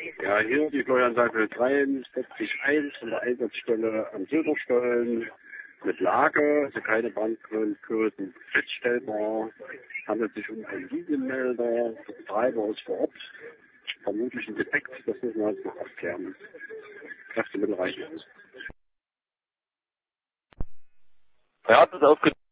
Ja, hier die Steueranzeige 73.1 von der Einsatzstelle am Silberstollen mit Lage, also keine Brandgrößen feststellbar. Handelt sich um einen Linienmelder. Der Betreiber ist vor Ort. Vermutlich ein Defekt, das müssen wir jetzt noch abklären. Kräftemittel reichen aus. Er hat es aufgenommen.